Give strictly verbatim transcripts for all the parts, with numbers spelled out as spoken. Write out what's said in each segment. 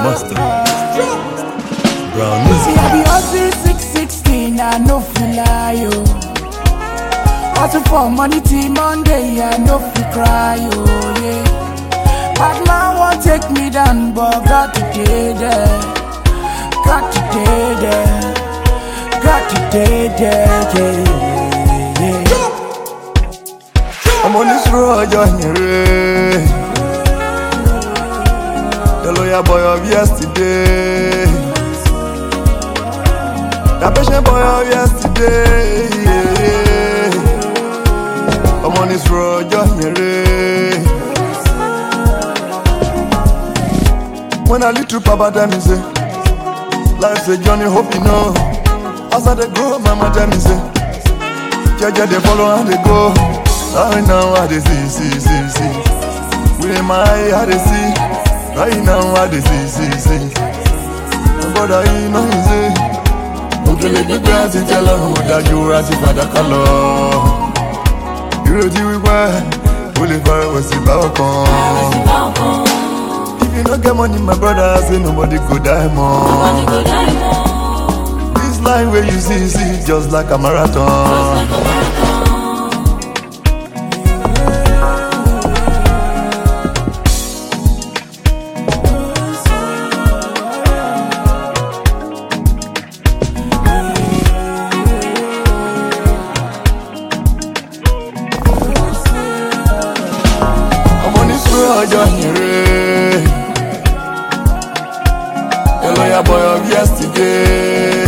master. Brown See, I be hustling six sixteen, I no feel lie, yo. Hustle for money till Monday, I no feel cry, yo, yeah. Bad man won't take me down, but got to stay there. Got to stay there. Got to stay there, yeah, yeah. I'm on this road, you're here. The lawyer boy of yesterday, the patient boy of yesterday, yeah. I'm on this road, you're here. When I lead to Papa, tell me say, life's a journey, hope you know. As I go, Mama tell me say, Jaja they follow and they go. Right now I they see, see, see, see. With my eye I they see. Right now I they see, see, see. But I know you say, okay, let me grass and tell her that you are the father color. You know the way, only fire was the balcony. If you don't get money, my brother, say nobody could die more. Nobody could die more. This line where you see, see, just like a marathon. Just like a marathon. I'm on this road, you're here. The lawyer boy of yesterday,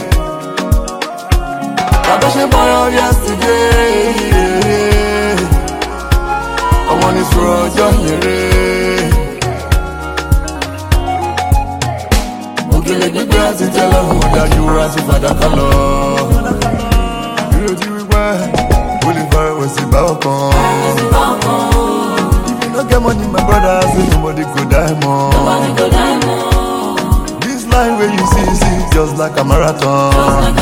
the patient boy of yesterday, yeah. I'm on this road, you're here. Okay, let me grass and tell her that you are the father color. You know the way, only fire was the balcony. If you don't get money, my brother, say nobody could die more. Nobody could die more. This line where you see, see, just like a marathon.